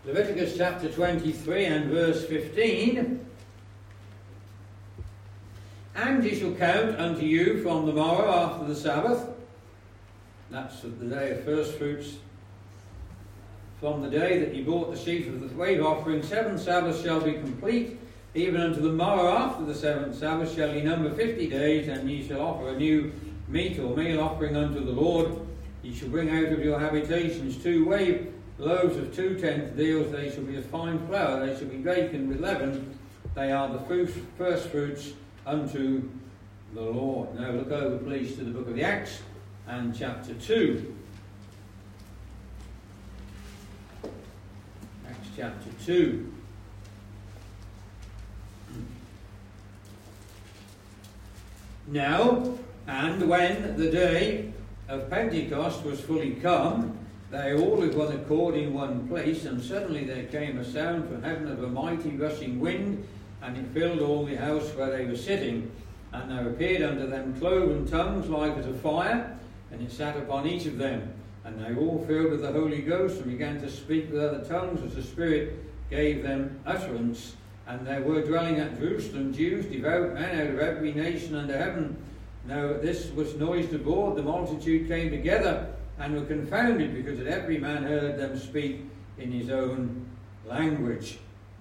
Leviticus chapter 23 and verse 15. And ye shall count unto you from the morrow after the Sabbath, that's the day of first fruits, from the day that ye brought the sheaf of the wave offering, 7 Sabbaths shall be complete, even unto the morrow after the 7th Sabbath shall ye number 50 days, and ye shall offer a new meat or meal offering unto the Lord. Ye shall bring out of your habitations 2 wave loaves of 2 tenth deals, they shall be of fine flour, they shall be baken with leaven, they are the first fruits unto the Lord. Now look over please to the book of the Acts and chapter 2. Acts chapter 2. Now, and when the day of Pentecost was fully come, they all with one accord in one place, and suddenly there came a sound from heaven of a mighty rushing wind, and it filled all the house where they were sitting. And there appeared unto them cloven tongues like as a fire, and it sat upon each of them. And they were all filled with the Holy Ghost, and began to speak with other tongues as the Spirit gave them utterance. And there were dwelling at Jerusalem Jews, devout men out of every nation under heaven. Now this was noised abroad, the multitude came together, and were confounded, because that every man heard them speak in his own language.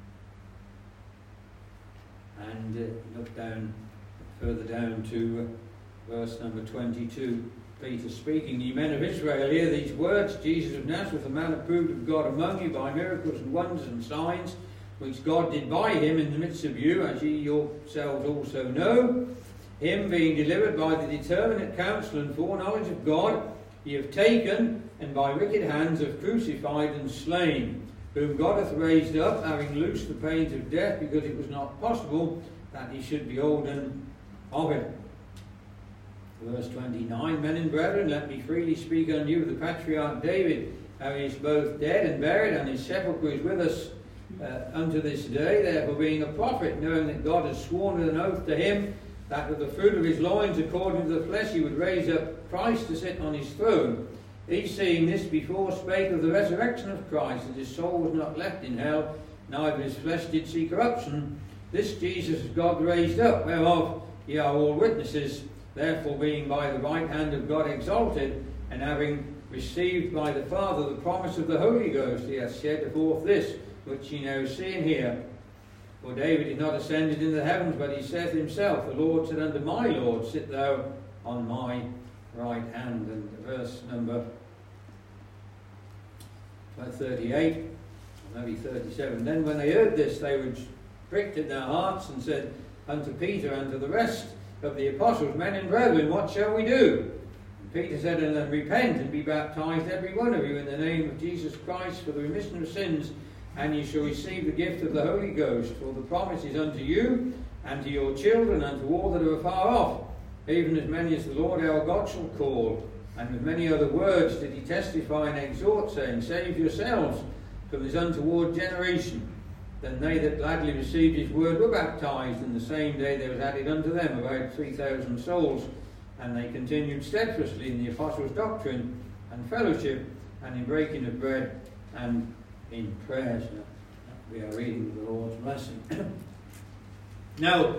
And look down, further down to verse number 22. Peter speaking, Ye men of Israel, hear these words, Jesus of Nazareth, a man approved of God among you by miracles and wonders and signs, which God did by him in the midst of you, as ye yourselves also know. Him being delivered by the determinate counsel and foreknowledge of God, ye have taken, and by wicked hands have crucified and slain, whom God hath raised up, having loosed the pains of death, because it was not possible that he should be holden of it. Verse 29, Men and brethren, let me freely speak unto you of the patriarch David, how he is both dead and buried, and his sepulchre is with us unto this day. Therefore, being a prophet, knowing that God has sworn with an oath to him, that with the fruit of his loins, according to the flesh, he would raise up Christ to sit on his throne. He, seeing this before, spake of the resurrection of Christ, that his soul was not left in hell, neither his flesh did see corruption. This Jesus has God raised up, whereof ye are all witnesses. Therefore, being by the right hand of God exalted, and having received by the Father the promise of the Holy Ghost, he hath shed forth this, which ye now see and hear. For David is not ascended into the heavens, but he saith himself, The Lord said unto my Lord, Sit thou on my right hand. And verse number 38, or maybe 37. Then when they heard this, they were pricked in their hearts, and said unto Peter and to the rest of the apostles, Men and brethren, what shall we do? And Peter said unto them, Repent and be baptized every one of you in the name of Jesus Christ for the remission of sins, and ye shall receive the gift of the Holy Ghost, for the promise is unto you, and to your children, and to all that are afar off, even as many as the Lord our God shall call. And with many other words did he testify and exhort, saying, Save yourselves from this untoward generation. Then they that gladly received his word were baptized, and the same day there was added unto them about 3,000 souls. And they continued steadfastly in the apostles' doctrine and fellowship, and in breaking of bread, and in prayers. We are reading the Lord's blessing. Now,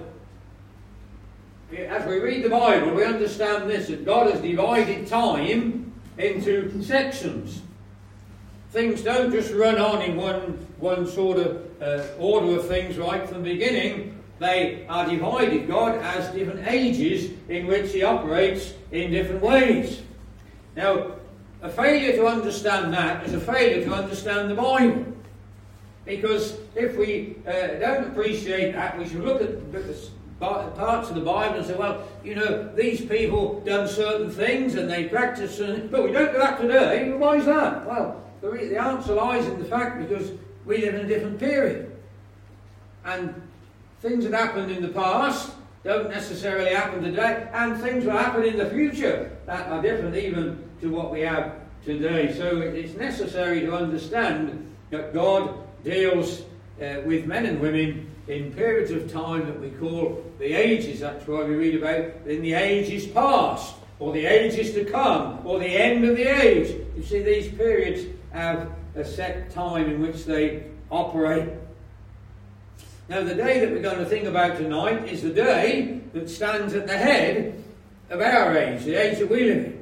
as we read the Bible, we understand this, that God has divided time into sections. Things don't just run on in one sort of order of things right from the beginning. They are divided. God has different ages in which he operates in different ways. Now, a failure to understand that is a failure to understand the Bible. Because if we don't appreciate that, we should look at parts of the Bible and say, well, you know, these people done certain things and they practice, but we don't do that today. Why is that? Well, the answer lies in the fact because we live in a different period. And things that happened in the past don't necessarily happen today, and things will happen in the future that are different even to what we have today. So it's necessary to understand that God deals with men and women in periods of time that we call the ages. That's why we read about in the ages past, or the ages to come, or the end of the age. You see these periods have a set time in which they operate. Now, the day that we're going to think about tonight is the day that stands at the head of our age, the age that we live in.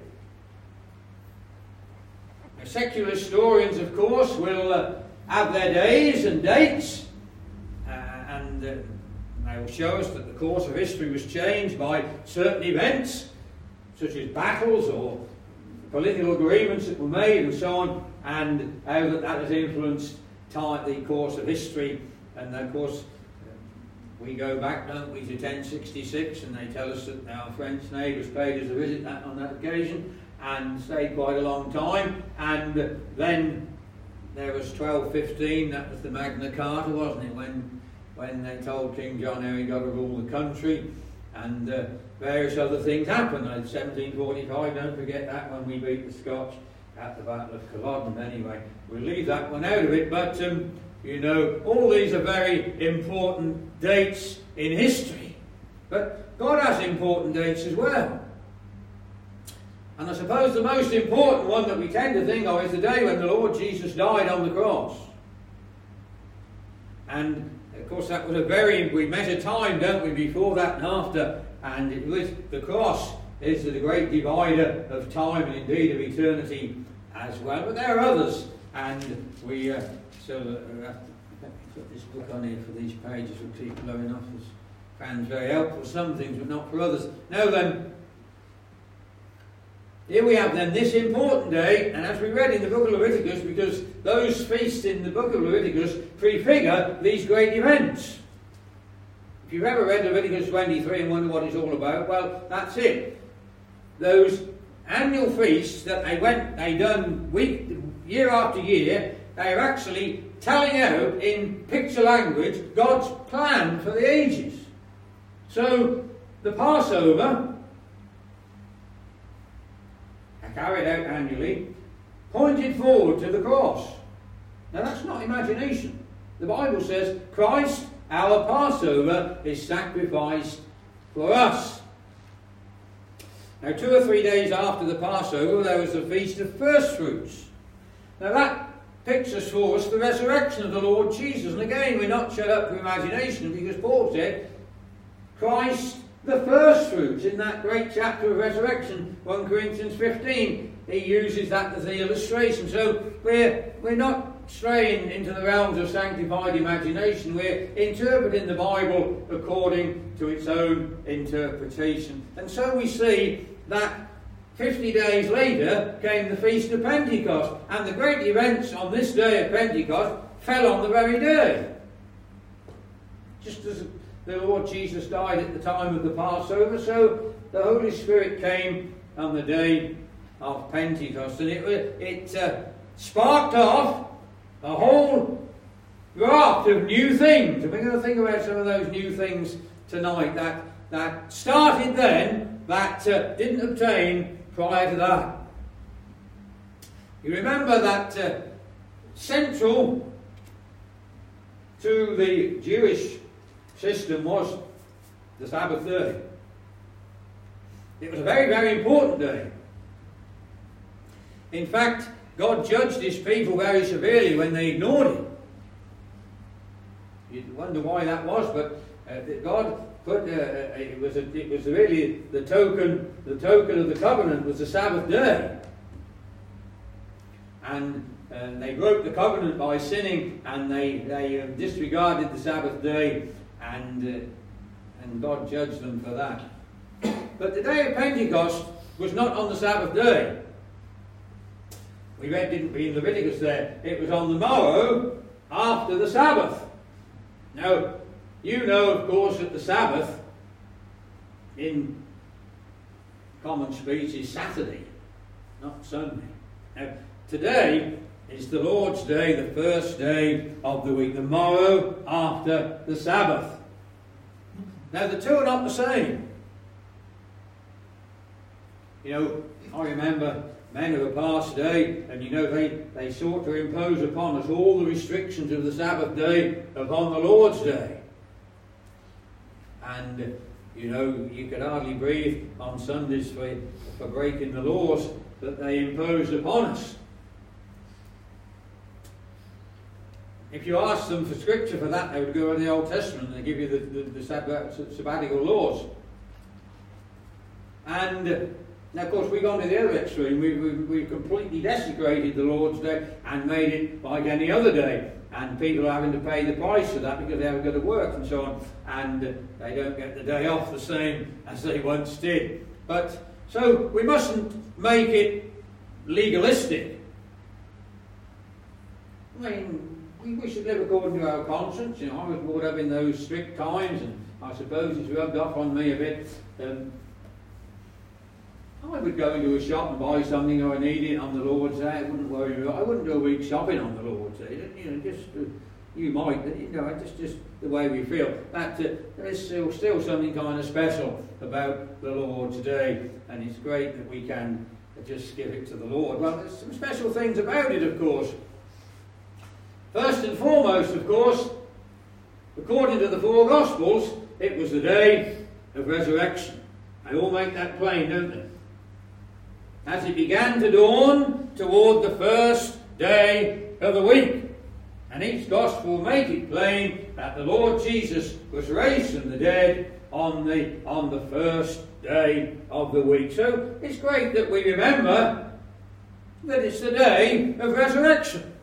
Now, secular historians, of course, will have their days and dates, and they will show us that the course of history was changed by certain events, such as battles or political agreements that were made and so on, and how that has influenced the course of history. And of course, we go back, don't we, to 1066, and they tell us that our French neighbours paid us a visit on that occasion and stayed quite a long time. And then there was 1215, that was the Magna Carta, wasn't it, when they told King John how he got to rule the country, and various other things happened. 1745, don't forget that, when we beat the Scotch at the Battle of Culloden. Anyway, we'll leave that one out of it, but you know, all these are very important dates in history. But God has important dates as well. And I suppose the most important one that we tend to think of is the day when the Lord Jesus died on the cross. And of course that was we measure time, don't we, before that and after. And it was, the cross is the great divider of time and indeed of eternity as well. But there are others, and we so put this book on here for these pages will keep blowing off. It's found very helpful for some things, but not for others. Now then, here we have then this important day, and as we read in the book of Leviticus, because those feasts in the book of Leviticus prefigure these great events. If you've ever read Leviticus 23 and wonder what it's all about, well, that's it. Those annual feasts that they done year after year, they are actually telling out in picture language God's plan for the ages. So the Passover, carried out annually, pointed forward to the cross. Now that's not imagination. The Bible says Christ, our Passover, is sacrificed for us. Now 2 or 3 days after the Passover, there was the Feast of First Fruits. Now that pictures for us the resurrection of the Lord Jesus. And again, we're not shut up for imagination, because Paul said, Christ the first fruits, in that great chapter of resurrection, 1 Corinthians 15, he uses that as the illustration. So we're not straying into the realms of sanctified imagination. We're interpreting the Bible according to its own interpretation. And so we see that 50 days later came the Feast of Pentecost, and the great events on this day of Pentecost fell on the very day. Just as the Lord Jesus died at the time of the Passover, so the Holy Spirit came on the day of Pentecost, and it sparked off a whole raft of new things. And we're going to think about some of those new things tonight that started then, that didn't obtain prior to that. You remember that central to the Jewish system was the Sabbath day. It was a very, very important day. In fact, God judged his people very severely when they ignored it. You wonder why that was, but God put it was really the token of the covenant was the Sabbath day, and they broke the covenant by sinning, and they disregarded the Sabbath day. And God judged them for that. But the day of Pentecost was not on the Sabbath day. We read, didn't we, in Leviticus there, it was on the morrow after the Sabbath. Now, you know, of course, that the Sabbath, in common speech, is Saturday, not Sunday. Now, today is the Lord's Day, the first day of the week, the morrow after the Sabbath. Now, the two are not the same. You know, I remember men of a past day, and you know, they sought to impose upon us all the restrictions of the Sabbath day upon the Lord's Day. And, you know, you could hardly breathe on Sundays for breaking the laws that they imposed upon us. if you ask them for scripture for that, they would go to the Old Testament and they give you the sabbatical laws. And now, of course, we've gone to the other extreme. We've completely desecrated the Lord's Day and made it like any other day. And people are having to pay the price for that because they haven't got to work and so on. And they don't get the day off the same as they once did. But so we mustn't make it legalistic. I mean, we should live according to our conscience. You know, I was brought up in those strict times, and I suppose it's rubbed off on me a bit. I would go into a shop and buy something I needed on the Lord's Day. I wouldn't worry about it. I wouldn't do a week shopping on the Lord's Day. You know, just you might, you know, just the way we feel. That there is still something kind of special about the Lord's Day, and it's great that we can just give it to the Lord. Well, there's some special things about it, of course. First and foremost, of course, according to the four Gospels, it was the day of resurrection. They all make that plain, don't they? As it began to dawn toward the first day of the week. And each Gospel will make it plain that the Lord Jesus was raised from the dead on the first day of the week. So it's great that we remember that it's the day of resurrection.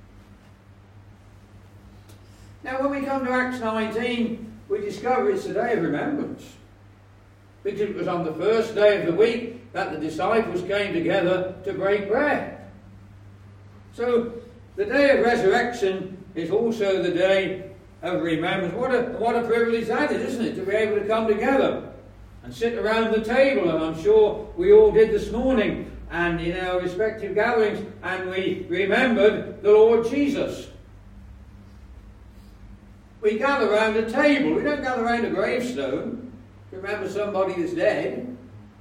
Now when we come to Acts 19, we discover it's the day of remembrance. Because it was on the first day of the week that the disciples came together to break bread. So the day of resurrection is also the day of remembrance. What a privilege that is, isn't it? To be able to come together and sit around the table. And I'm sure we all did this morning and in our respective gatherings, and we remembered the Lord Jesus. We gather around a table. We don't gather around a gravestone. Remember somebody that's dead.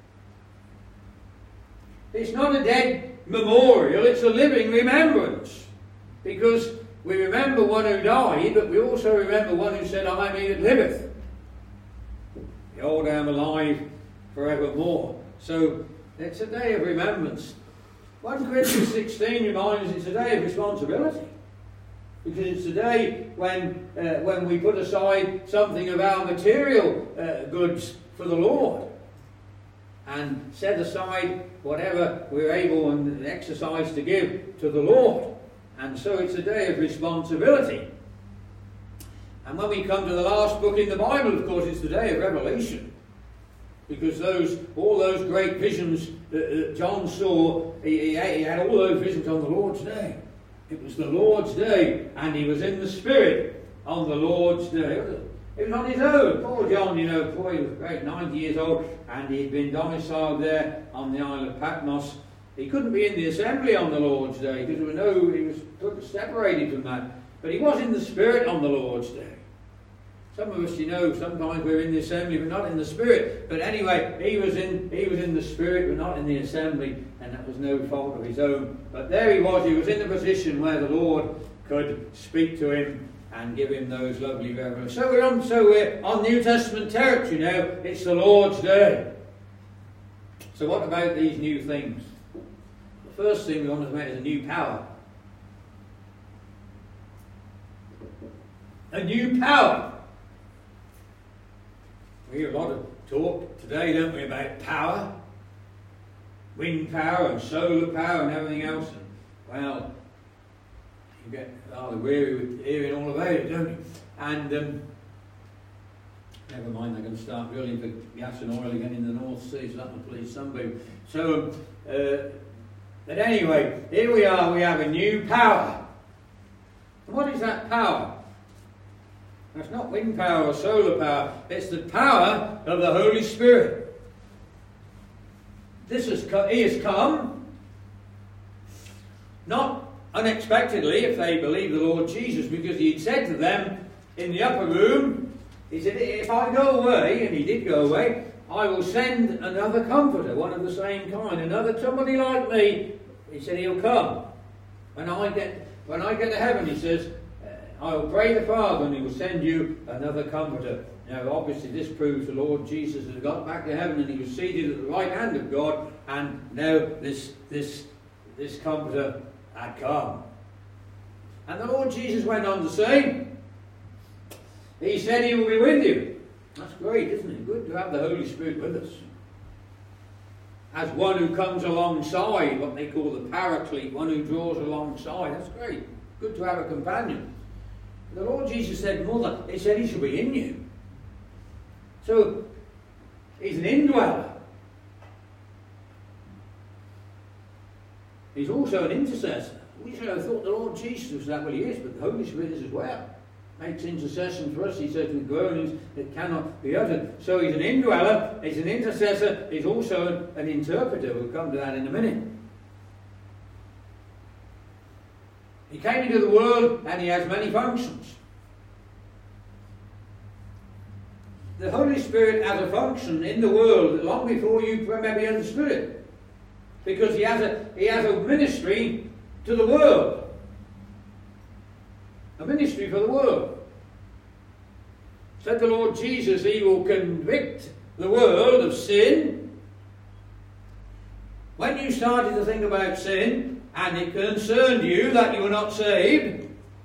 It's not a dead memorial, it's a living remembrance. Because we remember one who died, but we also remember one who said, I am he that liveth. Behold, I am alive forevermore. So it's a day of remembrance. 1 Corinthians 16 reminds us it's a day of responsibility. Because it's a day when we put aside something of our material goods for the Lord and set aside whatever we're able and exercise to give to the Lord. And so it's a day of responsibility. And when we come to the last book in the Bible, of course, it's the day of Revelation. Because all those great visions that John saw, he had all those visions on the Lord's day. It was the Lord's day, and he was in the Spirit on the Lord's day. It was on his own. Poor John, he was great, 90 years old, and he'd been domiciled there on the Isle of Patmos. He couldn't be in the assembly on the Lord's day, because he was separated from that. But he was in the Spirit on the Lord's day. Some of us, sometimes we're in the assembly, but not in the Spirit. But anyway, he was in the Spirit, but not in the assembly, and that was no fault of his own. But there he was in a position where the Lord could speak to him and give him those lovely revelations. So we're on New Testament territory now. It's the Lord's day. So what about these new things? The first thing we want to make is a new power. A new power. We hear a lot of talk today, don't we, about power. Wind power and solar power and everything else. And, well, you get rather weary with hearing all about it, don't you? And never mind, they're going to start drilling for gas and oil again in the North Sea, so that will please somebody. So, but anyway, here we are, we have a new power. And what is that power? That's not wind power or solar power. It's the power of the Holy Spirit. He has come, not unexpectedly, if they believe the Lord Jesus, because he had said to them in the upper room, he said, if I go away, and he did go away, I will send another comforter, one of the same kind, somebody like me. He said, he'll come. When I get to heaven, he says, I will pray the Father and he will send you another comforter. Now obviously this proves the Lord Jesus has got back to heaven and he was seated at the right hand of God, and now this comforter had come. And the Lord Jesus went on to say, He said He will be with you. That's great, isn't it? Good to have the Holy Spirit with us. As one who comes alongside, what they call the paraclete, one who draws alongside. That's great. Good to have a companion. The Lord Jesus said more. He said He shall be in you. So, He's an indweller. He's also an intercessor. We should have thought the Lord Jesus was that. Well, He is, but the Holy Spirit is as well. Makes intercession for us, He says, with groanings that cannot be uttered. So He's an indweller, He's an intercessor, He's also an interpreter. We'll come to that in a minute. He came into the world and He has many functions. The Holy Spirit has a function in the world long before you maybe understood it. Because He has a ministry to the world. A ministry for the world. Said the Lord Jesus, He will convict the world of sin. When you started to think about sin, and it concerned you that you were not saved,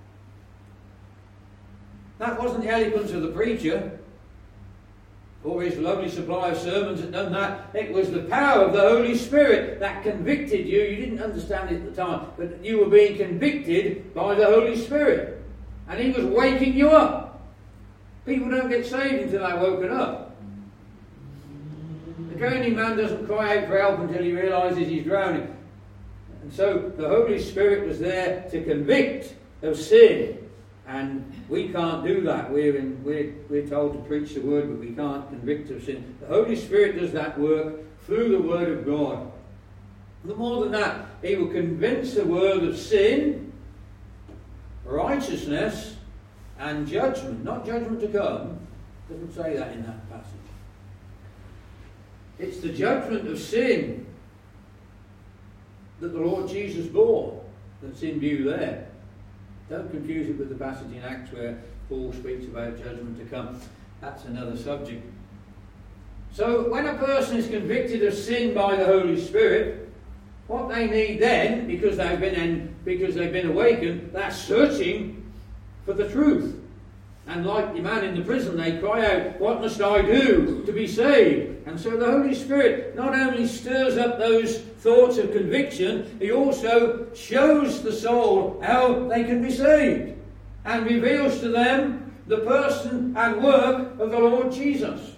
that wasn't the eloquence of the preacher, or his lovely supply of sermons that done that. It was the power of the Holy Spirit that convicted you. You didn't understand it at the time, but you were being convicted by the Holy Spirit. And He was waking you up. People don't get saved until they're woken up. The drowning man doesn't cry out for help until he realises he's drowning. And so the Holy Spirit was there to convict of sin. And we can't do that. We're told to preach the Word, but we can't convict of sin. The Holy Spirit does that work through the Word of God. The more than that, He will convince the world of sin, righteousness, and judgment. Not judgment to come. It doesn't say that in that passage. It's the judgment of sin that the Lord Jesus bore that's in view there. Don't confuse it with the passage in Acts where Paul speaks about judgment to come. That's another subject. So when a person is convicted of sin by the Holy Spirit, what they need then, because they've been awakened, they're searching for the truth. And like the man in the prison, they cry out, "What must I do to be saved?" And so the Holy Spirit not only stirs up those thoughts of conviction, He also shows the soul how they can be saved and reveals to them the person and work of the Lord Jesus.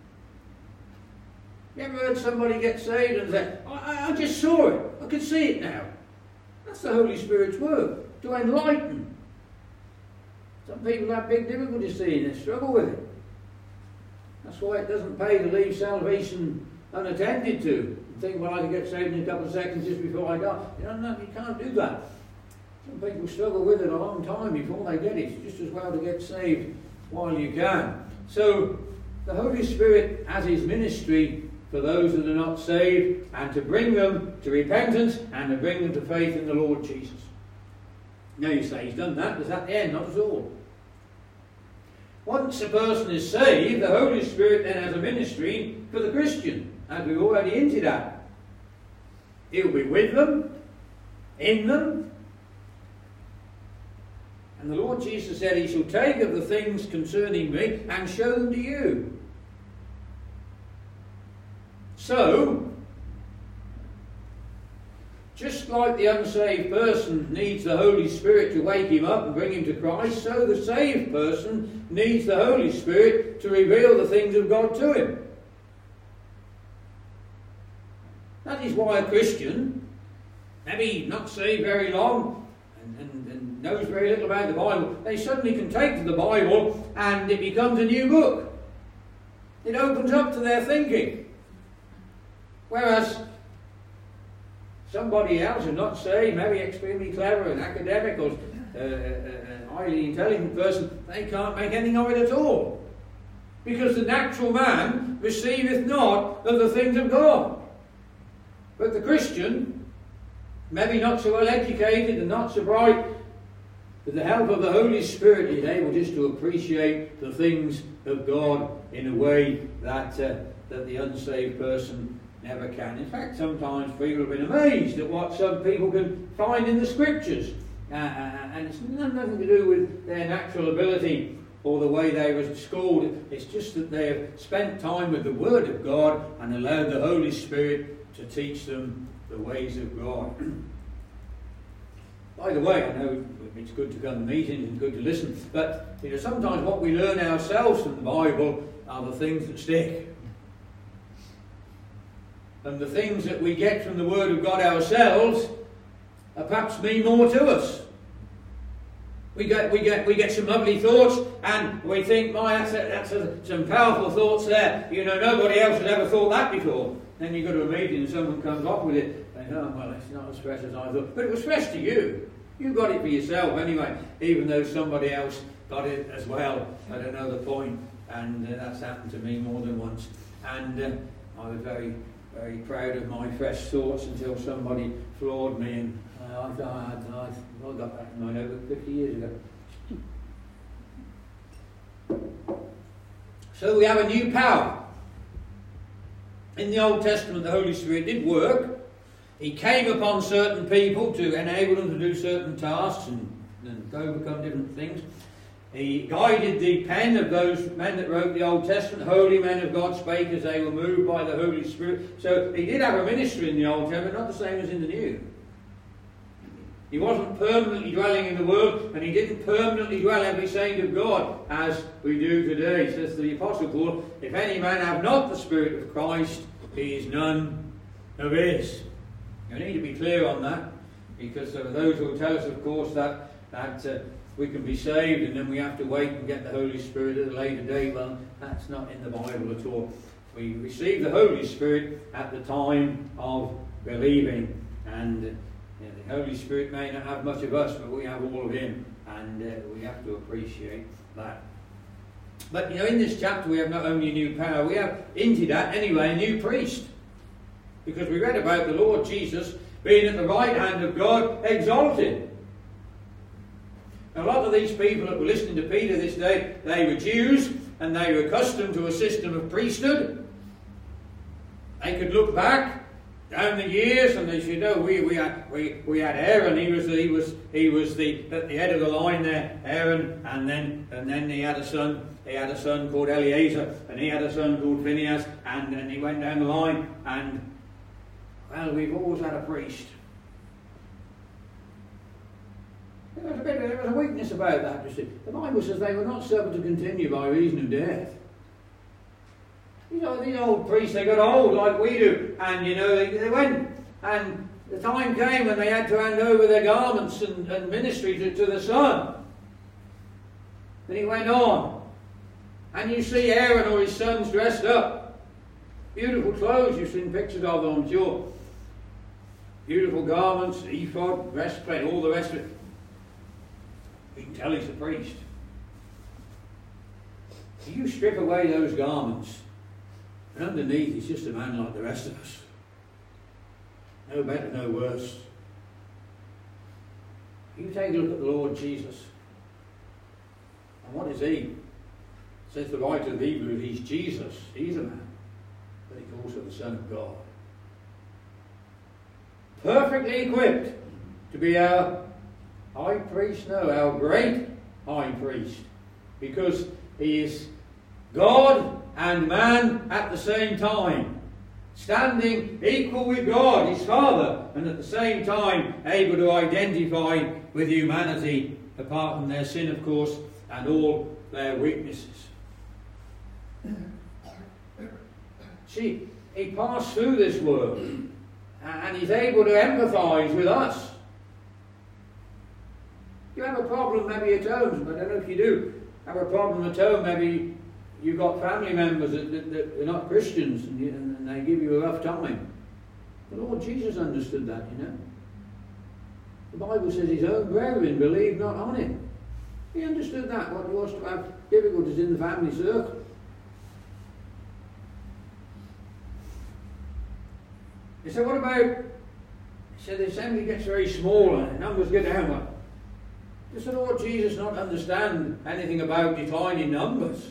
You ever heard somebody get saved and say, I just saw it, I can see it now? That's the Holy Spirit's work, to enlighten. Some people have big difficulty seeing it, struggle with it. That's why it doesn't pay to leave salvation unattended to. You think, well, I can get saved in a couple of seconds just before I die. No, you can't do that. Some people struggle with it a long time before they get it. It's just as well to get saved while you can. So, the Holy Spirit has His ministry for those that are not saved, and to bring them to repentance, and to bring them to faith in the Lord Jesus. Now you say, He's done that, but is that the end? Not at all. Once a person is saved, the Holy Spirit then has a ministry for the Christian, as we've already hinted at. He'll be with them, in them. And the Lord Jesus said, He shall take of the things concerning me and show them to you. So, just like the unsaved person needs the Holy Spirit to wake him up and bring him to Christ, so the saved person needs the Holy Spirit to reveal the things of God to him. That is why a Christian, maybe not saved very long and knows very little about the Bible, they suddenly can take to the Bible and it becomes a new book. It opens up to their thinking. Whereas somebody else who's not saved, maybe extremely clever and academic or highly intelligent person, they can't make anything of it at all. Because the natural man receiveth not of the things of God. But the Christian, maybe not so well educated and not so bright, with the help of the Holy Spirit is able just to appreciate the things of God in a way that the unsaved person never can. In fact, sometimes people have been amazed at what some people can find in the Scriptures. and it's nothing to do with their natural ability or the way they were schooled. It's just that they have spent time with the Word of God and allowed the Holy Spirit to teach them the ways of God. By the way, I know it's good to come to meetings and good to listen, but sometimes what we learn ourselves from the Bible are the things that stick. And the things that we get from the Word of God ourselves perhaps mean more to us. We get some lovely thoughts, and we think, that's some powerful thoughts there. Nobody else had ever thought that before. Then you go to a meeting and someone comes up with it, and well, it's not as fresh as I thought. But it was fresh to you. You got it for yourself anyway, even though somebody else got it as well at another point. And that's happened to me more than once. And I was very, very proud of my fresh thoughts until somebody floored me, and I got that in my notebook 50 years ago. So we have a new power. In the Old Testament, the Holy Spirit did work. He came upon certain people to enable them to do certain tasks and overcome different things. He guided the pen of those men that wrote the Old Testament. Holy men of God spake as they were moved by the Holy Spirit. So he did have a ministry in the Old Testament, not the same as in the New. He wasn't permanently dwelling in the world, and he didn't permanently dwell every saint of God as we do today. Says the Apostle Paul, if any man have not the Spirit of Christ, he is none of his. You need to be clear on that, because there are those who will tell us, of course, that we can be saved and then we have to wait and get the Holy Spirit at a later date. Well, that's not in the Bible at all. We receive the Holy Spirit at the time of believing, and the Holy Spirit may not have much of us, but we have all of him, and we have to appreciate that. But in this chapter we have not only a new power, we have hinted at anyway a new priest, because we read about the Lord Jesus being at the right hand of God, exalted. A lot of these people that were listening to Peter this day, they were Jews, and they were accustomed to a system of priesthood. They could look back down the years, and they said, we had Aaron. He was at the head of the line there, Aaron, and then he had a son. He had a son called Eleazar, and he had a son called Phinehas, and then he went down the line, and well, we've always had a priest. There was a weakness about that, you see. The Bible says they were not suffered to continue by reason of death. These old priests, they got old like we do, and they went, and the time came when they had to hand over their garments and ministry to the Son. Then he went on, and you see Aaron or his sons dressed up. Beautiful clothes, you've seen pictures of them, I'm sure. Beautiful garments, ephod, breastplate, all the rest of it. You can tell he's a priest. You strip away those garments, and underneath he's just a man like the rest of us. No better, no worse. You take a look at the Lord Jesus. And what is he? Says the writer of Hebrews, he's Jesus. He's a man, but he's also the Son of God. Perfectly equipped to be our high priest, our great high priest, because he is God and man at the same time, standing equal with God, his Father, and at the same time able to identify with humanity, apart from their sin, of course, and all their weaknesses. See, he passed through this world, and he's able to empathise with us. You have a problem maybe at home, I don't know if you do, have a problem at home, maybe you've got family members that are not Christians, and they give you a rough time. The Lord Jesus understood that, The Bible says his own brethren believed not on him. He understood that, what it was to have difficulties in the family circle. He said, what about, he said the assembly gets very small and numbers get down. Does the Lord Jesus not understand anything about declining numbers?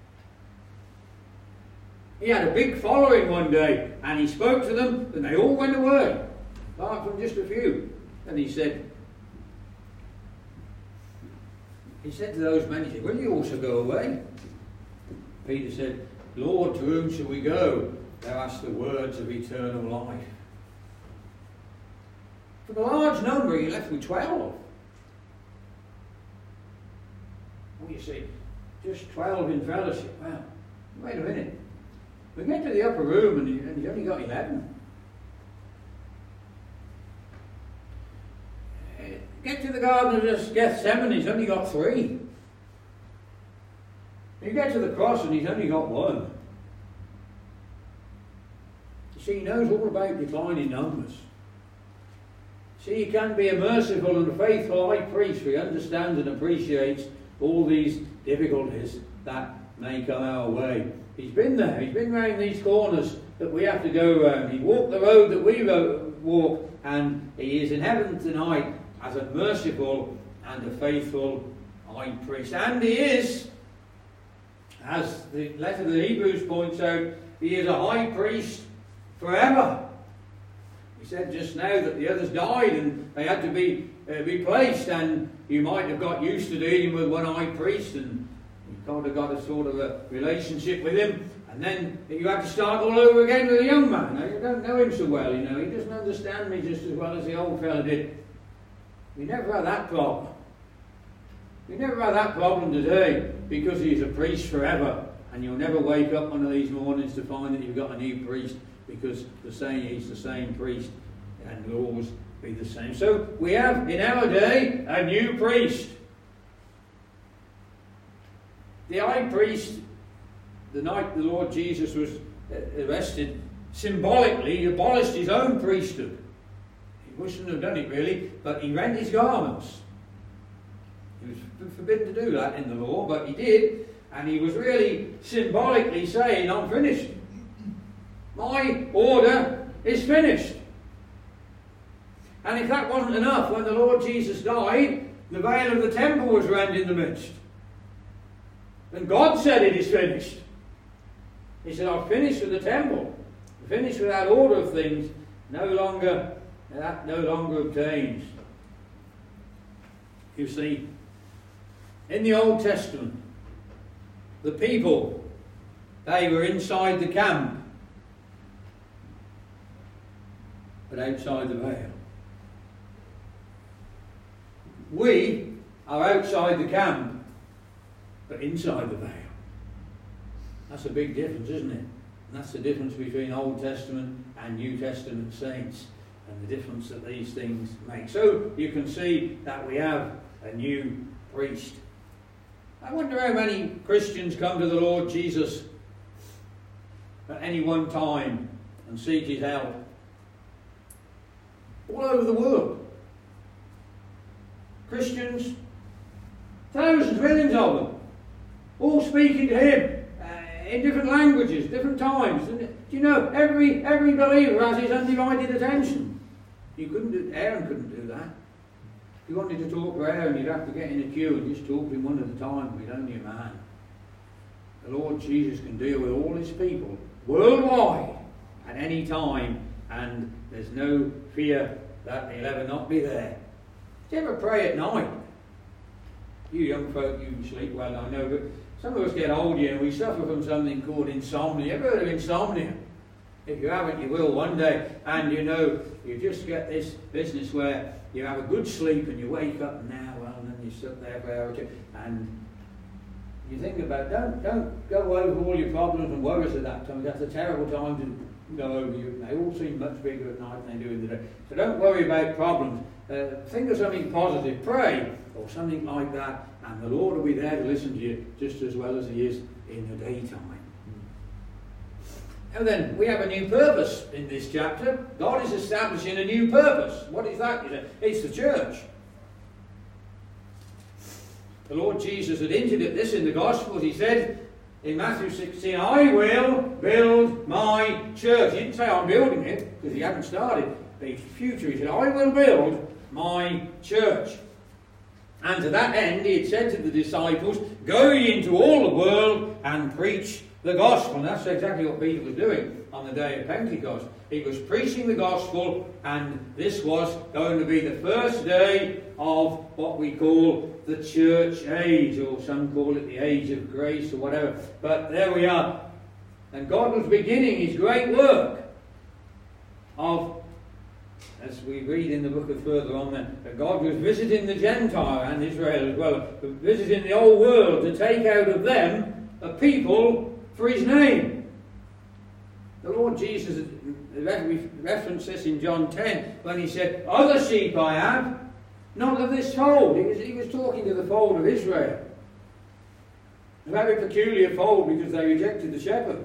He had a big following one day, and he spoke to them, and they all went away, apart from just a few. And he said, He said to those men, he said, will you also go away? Peter said, Lord, to whom shall we go? Thou hast the words of eternal life. For the large number, he left with 12. Well, you see, just 12 in fellowship. Well, wait a minute. We get to the upper room and he's only got 11. Get to the Garden of Gethsemane, he's only got 3. You get to the cross and he's only got 1. You see, he knows all about declining numbers. See, he can be a merciful and a faithful high priest, for he understands and appreciates all these difficulties that may come our way. He's been there. He's been round these corners that we have to go round. He walked the road that we walk, and he is in heaven tonight as a merciful and a faithful high priest. And he is, as the letter to the Hebrews points out, he is a high priest forever. He said just now that the others died and they had to be replaced, and you might have got used to dealing with one high priest and you kind of got a sort of a relationship with him, and then you had to start all over again with a young man. Now, you don't know him so well, you know. He doesn't understand me just as well as the old fella did. We never had that problem. We never had that problem today, because he's a priest forever, and you'll never wake up one of these mornings to find that you've got a new priest, because the same, he's the same priest and will always be the same. So we have in our day a new priest. The high priest, the night the Lord Jesus was arrested, symbolically abolished his own priesthood. He wouldn't have done it really, but he rent his garments. He was forbidden to do that in the law, but he did, and he was really symbolically saying, I'm finished. My order is finished. And if that wasn't enough, when the Lord Jesus died, the veil of the temple was rent in the midst. And God said it is finished. He said, I've finished with the temple. I've finished with that order of things. That no longer obtains. You see, in the Old Testament, the people, they were inside the camp, but outside the veil. We are outside the camp, but inside the veil. That's a big difference, isn't it? And that's the difference between Old Testament and New Testament saints, and the difference that these things make. So you can see that we have a new priest. I wonder how many Christians come to the Lord Jesus at any one time and seek his help. All over the world. Christians, thousands, millions of them, all speaking to him in different languages, different times. And, do you know, every believer has his undivided attention. Aaron couldn't do that. If you wanted to talk to Aaron, you'd have to get in a queue and just talk to him one at a time. He's only a man. The Lord Jesus can deal with all his people worldwide at any time, and there's no fear that he'll ever not be there. Do you ever pray at night? You young folk, you sleep well, I know, but some of us get old here and we suffer from something called insomnia. Ever heard of insomnia? If you haven't, you will one day. And you know, you just get this business where you have a good sleep and you wake up and now, well, and then you sit there for an hour or two, and you think about, don't go over all your problems and worries at that time. That's a terrible time to go over you. They all seem much bigger at night than they do in the day. So don't worry about problems. Think of something positive. Pray or something like that, and the Lord will be there to listen to you just as well as he is in the daytime. Now then, we have a new purpose in this chapter. God is establishing a new purpose. What is that? It's the church. The Lord Jesus had hinted at this in the Gospels. He said in Matthew 16, I will build my church. He didn't say I'm building it, because he hadn't started. The future, he said, I will build my church. And to that end, he had said to the disciples, go ye into all the world and preach the gospel. And that's exactly what Peter was doing. on the day of Pentecost. He was preaching the gospel, and this was going to be the first day of what we call the church age, or some call it the age of grace or whatever. But there we are. And God was beginning his great work of, as we read in the book of further on then, that God was visiting the Gentile and Israel as well, visiting the whole world to take out of them a people for his name. The Lord Jesus referenced this in John 10 when he said, "Other sheep I have, not of this fold." He was talking to the fold of Israel. A very peculiar fold because they rejected the shepherd.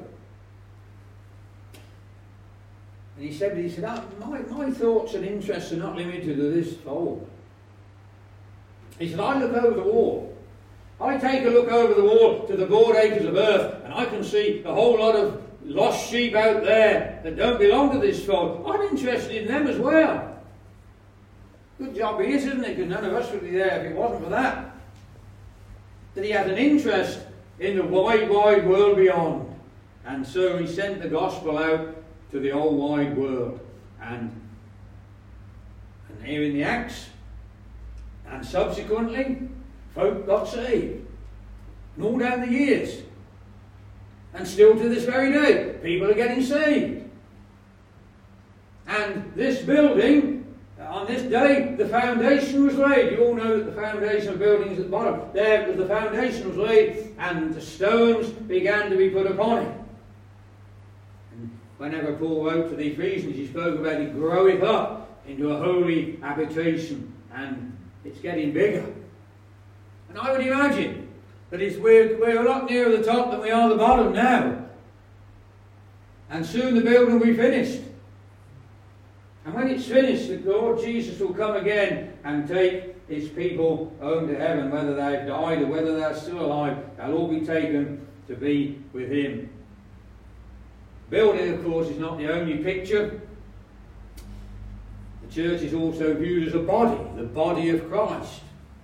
And he said, my thoughts and interests are not limited to this fold. He said, I look over the wall. I take a look over the wall to the broad acres of earth, and I can see a whole lot of lost sheep out there that don't belong to this fold. I'm interested in them as well. Good job he is, isn't it? Because none of us would be there if it wasn't for that. That he had an interest in the wide, wide world beyond. And so he sent the gospel out to the whole wide world. And here in the Acts, and subsequently, folk got saved. And all down the years. And still to this very day, people are getting saved. And this building, on this day, the foundation was laid. You all know that the foundation of building is at the bottom. There, the foundation was laid, and the stones began to be put upon it. And whenever Paul wrote to the Ephesians, he spoke about it growing up into a holy habitation, and it's getting bigger. And I would imagine that we're a lot nearer the top than we are the bottom now. And soon the building will be finished. And when it's finished, the Lord Jesus will come again and take his people home to heaven, whether they've died or whether they're still alive. They'll all be taken to be with him. Building, of course, is not the only picture. The church is also viewed as a body, the body of Christ.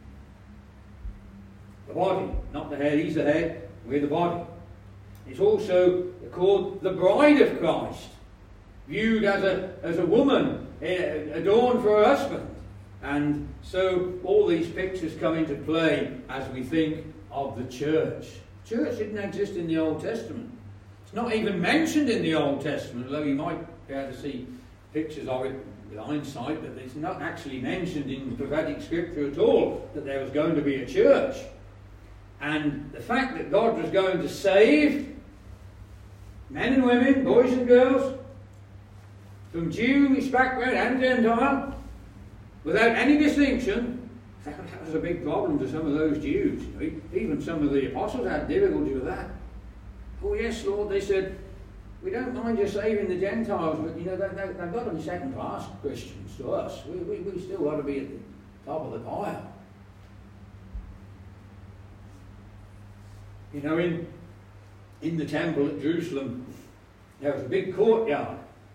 The body, not the head. He's the head, we're the body. It's also called the bride of Christ, viewed as a woman adorned for her husband. And so all these pictures come into play as we think of the church. Church didn't exist in the Old Testament. It's not even mentioned in the Old Testament, although you might be able to see pictures of it with hindsight, but it's not actually mentioned in prophetic scripture at all that there was going to be a church. And the fact that God was going to save men and women, boys and girls, from Jewish background and Gentile, without any distinction, that was a big problem to some of those Jews. Even some of the apostles had difficulty with that. Oh yes, Lord, they said, we don't mind you saving the Gentiles, but they've got to be second-class Christians to us. We still got to be at the top of the pile. In the temple at Jerusalem, there was a big courtyard.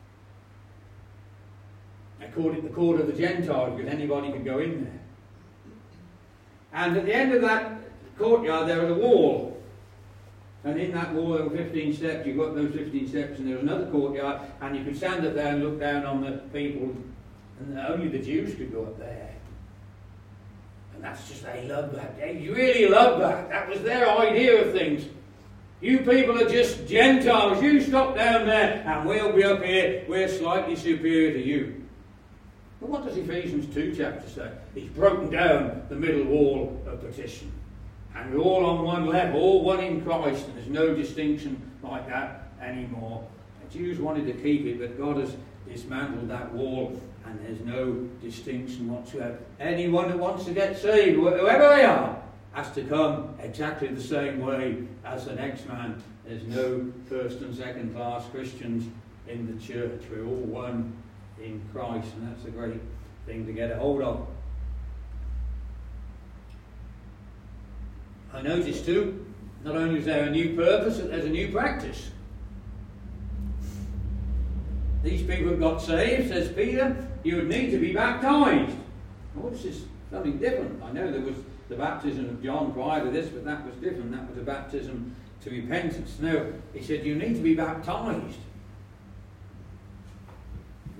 They called it the court of the Gentiles because anybody could go in there. And at the end of that courtyard there was a wall. And in that wall there were 15 steps. You got those 15 steps, and there was another courtyard, and you could stand up there and look down on the people, and only the Jews could go up there. And that's just, they loved that. They really loved that. That was their idea of things. You people are just Gentiles. You stop down there and we'll be up here. We're slightly superior to you. But what does Ephesians 2 chapter say? He's broken down the middle wall of partition. And we're all on one level, all one in Christ, and there's no distinction like that anymore. The Jews wanted to keep it, but God has dismantled that wall, and there's no distinction whatsoever. Anyone that wants to get saved, whoever they are, has to come exactly the same way as the next man. There's no first and second class Christians in the church. We're all one in Christ, and that's a great thing to get a hold of. I noticed too, not only is there a new purpose, but there's a new practice. These people who got saved, says Peter, you would need to be baptized. Oh, this is something different. I know there was the baptism of John prior to this, but that was different. That was a baptism to repentance. No, he said you need to be baptized.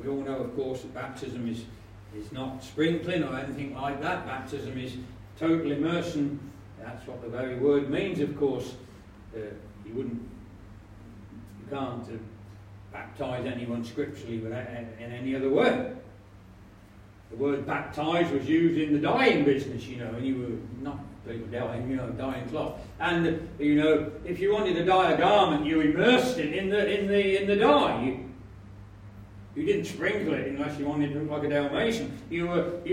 We all know, of course, that baptism is not sprinkling or anything like that. Baptism is total immersion. That's what the very word means, of course. You can't baptise anyone scripturally in any other way. The word baptise was used in the dyeing business, and you were not people dyeing, dyeing cloth. And if you wanted to dye a garment, you immersed it in the dye. You didn't sprinkle it unless you wanted to look like a Dalmatian. You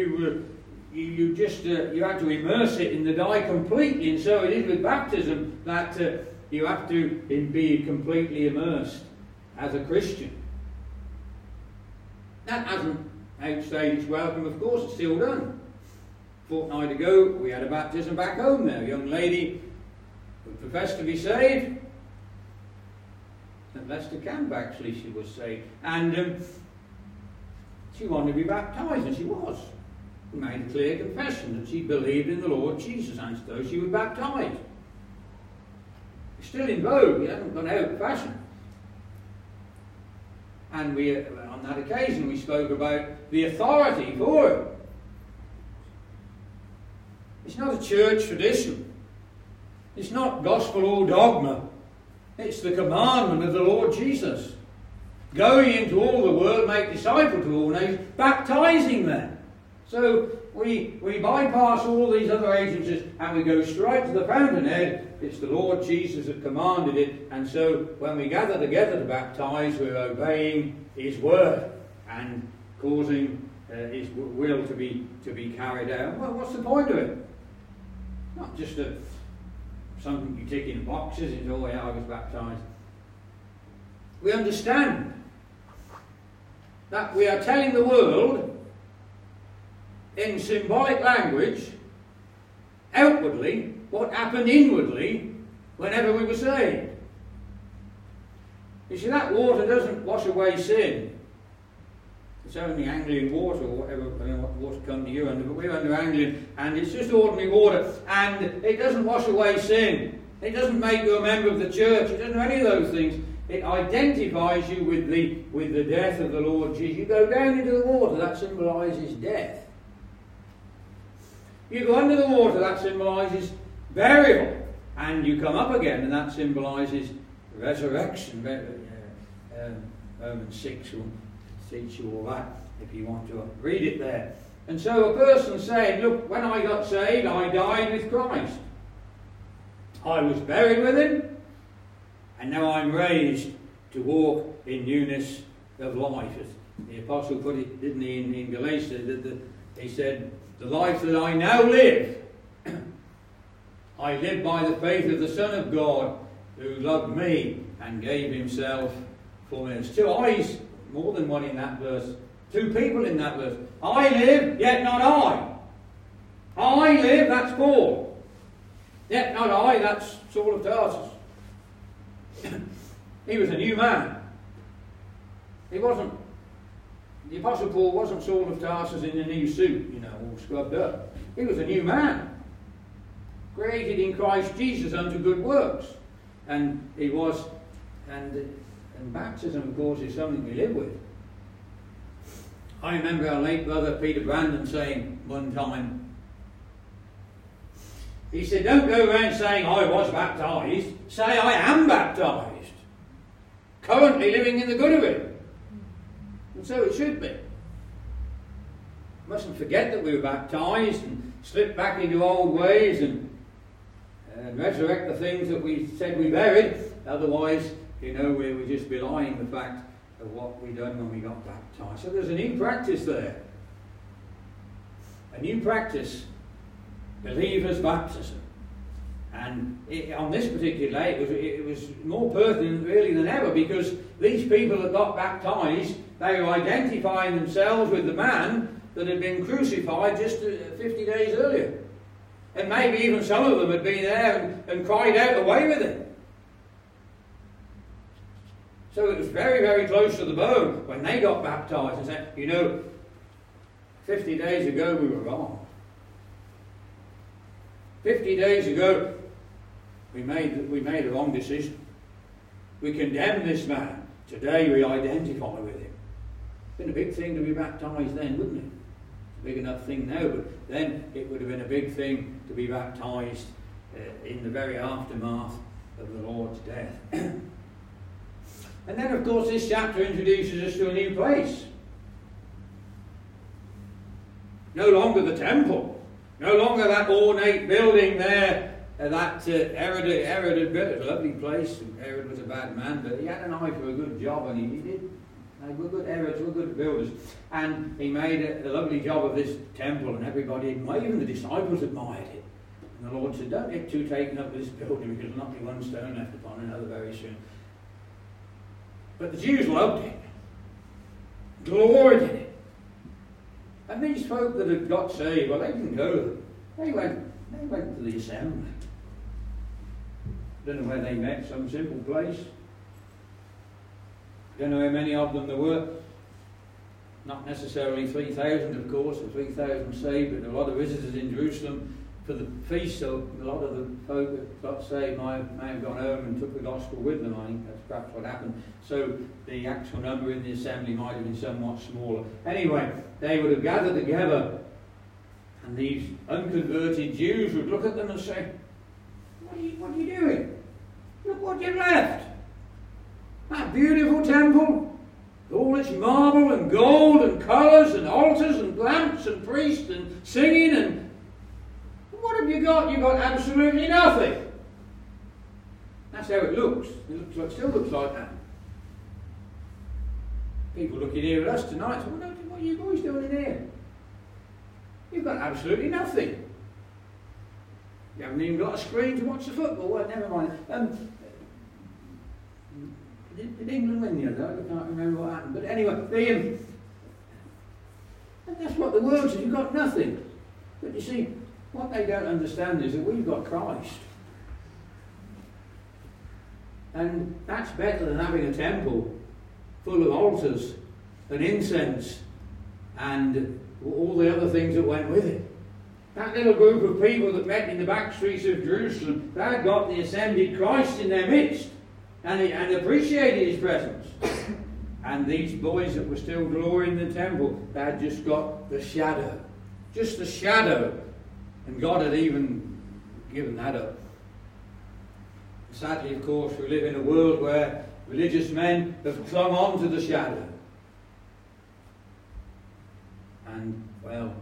had to immerse it in the dye completely, and so it is with baptism that you have to be completely immersed as a Christian. That hasn't outstayed its welcome, of course, it's still done. A fortnight ago, we had a baptism back home there. A young lady who professed to be saved. At Leicester Camp, actually, she was saved. And she wanted to be baptised, and she was. She made a clear confession that she believed in the Lord Jesus, and so she was baptised. It's still in vogue, it hasn't gone out of fashion. And on that occasion, we spoke about the authority for it. It's not a church tradition. It's not gospel or dogma. It's the commandment of the Lord Jesus. Going into all the world, make disciples of all nations, baptizing them. So we bypass all these other agencies and we go straight to the fountainhead. It's the Lord Jesus that commanded it, and so when we gather together to baptize, we're obeying His word and causing His will to be carried out. Well, what's the point of it? Not just something you tick in boxes. It's oh yeah, I was baptized. We understand that we are telling the world in symbolic language, outwardly, what happened inwardly whenever we were saved. You see, that water doesn't wash away sin. It's only Anglian water or whatever, I don't know what water company you're under, but we're under Anglian, and it's just ordinary water, and it doesn't wash away sin. It doesn't make you a member of the church. It doesn't do any of those things. It identifies you with the death of the Lord Jesus. You go down into the water, that symbolises death. You go under the water, that symbolises burial. And you come up again, and that symbolises resurrection. Romans 6 will teach you all that if you want to read it there. And so a person saying, look, when I got saved, I died with Christ. I was buried with Him, and now I'm raised to walk in newness of life. As the Apostle put it, didn't he, in Galatians? He said, the life that I now live, I live by the faith of the Son of God, who loved me and gave Himself for me. There's two eyes, more than one in that verse. Two people in that verse. I live, yet not I. I live, that's Paul. Yet not I, that's Saul of Tarsus. He was a new man. He wasn't, the Apostle Paul wasn't Saul of Tarsus in a new suit, all scrubbed up. He was a new man, created in Christ Jesus unto good works. And he was, and baptism, of course, is something we live with. I remember our late brother Peter Brandon saying one time, he said, don't go around saying I was baptized, say I am baptized, currently living in the good of it. And so it should be. We mustn't forget that we were baptized and slip back into old ways and resurrect the things that we said we buried. Otherwise, we're just belying the fact of what we done when we got baptized. So there's a new practice there. A new practice, believer's baptism. And on this particular day, it was more pertinent really than ever, because these people that got baptized, they were identifying themselves with the man that had been crucified just 50 days earlier. And maybe even some of them had been there and cried out, away with it. So it was very, very close to the bone when they got baptized and said, 50 days ago we were wrong. 50 days ago we made the wrong decision. We condemned this man. Today we identify with him. Been a big thing to be baptised then, wouldn't it? It's a big enough thing now, but then it would have been a big thing to be baptised in the very aftermath of the Lord's death. And then, of course, this chapter introduces us to a new place. No longer the temple. No longer that ornate building there, that Herod built. It was a lovely place. Herod was a bad man, but he had an eye for a good job, and he did. Herods were good builders. And he made a lovely job of this temple, and everybody, even the disciples, admired it. And the Lord said, don't get too taken up with this building, because there'll not be one stone left upon another very soon. But the Jews loved it, gloried in it. And these folk that had got saved, well, they didn't go to them. They went to the assembly. Don't know where they met, some simple place. Don't know how many of them there were. Not necessarily 3,000, of course, or 3,000 saved, but a lot of visitors in Jerusalem for the feast, so a lot of the folk that got saved may have gone home and took the gospel with them. I think that's perhaps what happened. So the actual number in the assembly might have been somewhat smaller. Anyway, they would have gathered together, and these unconverted Jews would look at them and say, what are you doing? Look what you've left. That beautiful temple, all its marble and gold and colours and altars and lamps and priests and singing, and what have you got? You've got absolutely nothing. That's how it looks. It still looks like that. People looking here at us tonight say, well, what are you boys doing in here? You've got absolutely nothing. You haven't even got a screen to watch the football. Well, never mind. Did England win the other? I can't remember what happened. But anyway, that's what the world says. You've got nothing. But you see, what they don't understand is that we've got Christ. And that's better than having a temple full of altars and incense and all the other things that went with it. That little group of people that met in the back streets of Jerusalem, they had got the ascended Christ in their midst and appreciated his presence. And these boys that were still glorying in the temple, they had just got the shadow. Just the shadow. And God had even given that up. Sadly, of course, we live in a world where religious men have clung on to the shadow. And, well,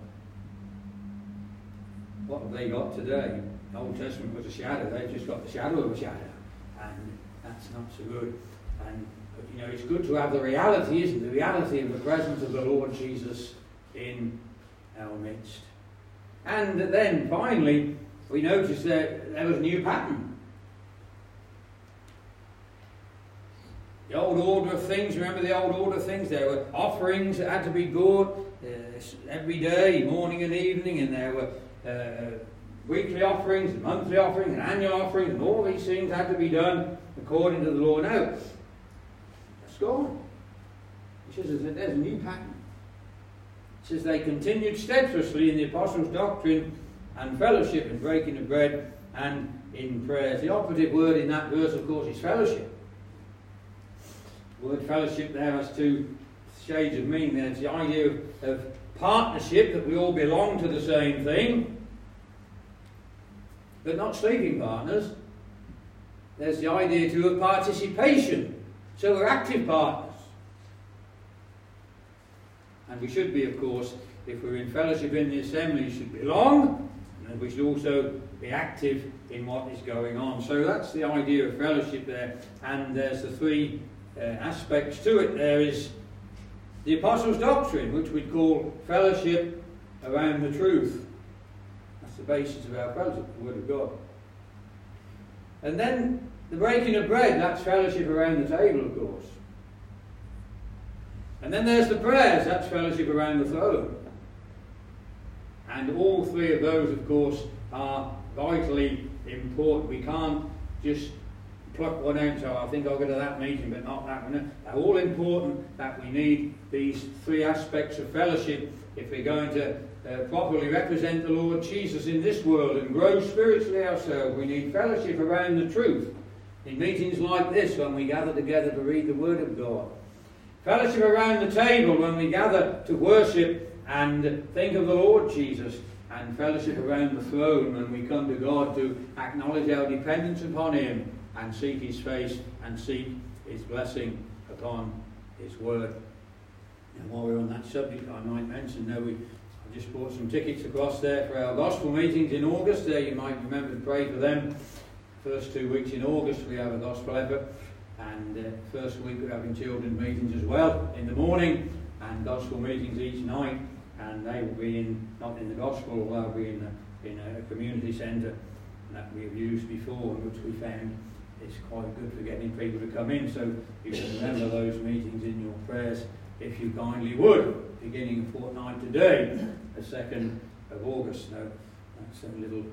what have they got today? The Old Testament was a shadow. They've just got the shadow of a shadow. And that's not so good. And, you know, it's good to have the reality, isn't it? The reality of the presence of the Lord Jesus in our midst. And then, finally, we notice that there was a new pattern. The old order of things, remember the old order of things? There were offerings that had to be brought every day, morning and evening, and there were weekly offerings, and monthly offerings, and annual offerings, and all these things had to be done according to the law. Now, that's gone. He says that there's a new pattern. It says they continued steadfastly in the apostles' doctrine and fellowship and breaking of bread and in prayers. The operative word in that verse, of course, is fellowship. The word fellowship there has two shades of meaning. There's the idea of partnership, that we all belong to the same thing, but not sleeping partners. There's the idea too of participation. So we're active partners. And we should be, of course, if we're in fellowship in the assembly, we should belong, and we should also be active in what is going on. So that's the idea of fellowship there. And there's the three aspects to it. There is the apostles' doctrine, which we'd call fellowship around the truth. That's the basis of our fellowship, the Word of God. And then the breaking of bread, that's fellowship around the table, of course. And then there's the prayers, that's fellowship around the throne. And all three of those, of course, are vitally important. We can't just pluck one out, so I think I'll go to that meeting, but not that one. They're all important, that we need these three aspects of fellowship if we're going to properly represent the Lord Jesus in this world and grow spiritually ourselves. We need fellowship around the truth. In meetings like this, when we gather together to read the Word of God. Fellowship around the table when we gather to worship and think of the Lord Jesus. And fellowship around the throne when we come to God to acknowledge our dependence upon Him and seek His face and seek His blessing upon His word. And while we're on that subject, I might mention, I just bought some tickets across there for our gospel meetings in August. There you might remember to pray for them. First 2 weeks in August we have a gospel effort, and first week we're having children's meetings as well in the morning, and gospel meetings each night. And they will be not in the gospel, they'll be in a community centre that we have used before, which we found is quite good for getting people to come in. So you can remember those meetings in your prayers if you kindly would, beginning a fortnight today, the 2nd of August. Now, that's a little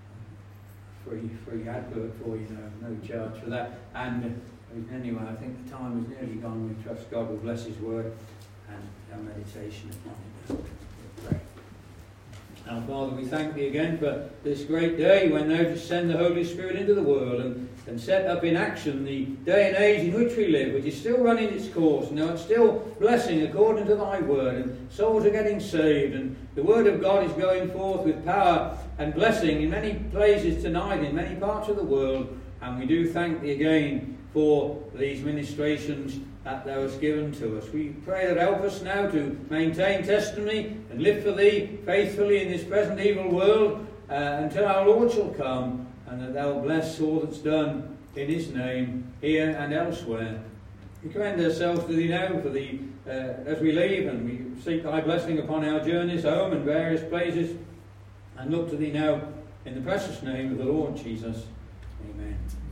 free advert for you, no charge for that. And anyway, I think the time is nearly gone. We trust God will bless His word and our meditation upon it. Pray. Now, Father, we thank Thee again for this great day when Thou just send the Holy Spirit into the world and set up in action the day and age in which we live, which is still running its course. Now it's still blessing according to Thy word, and souls are getting saved, and the word of God is going forth with power and blessing in many places tonight, in many parts of the world. And we do thank Thee again for these ministrations that Thou hast given to us. We pray that help us now to maintain testimony and live for Thee faithfully in this present evil world until our Lord shall come, and that Thou bless all that's done in His name here and elsewhere. We commend ourselves to Thee now for as we leave, and we seek Thy blessing upon our journeys home and various places, and look to Thee now in the precious name of the Lord Jesus. Amen.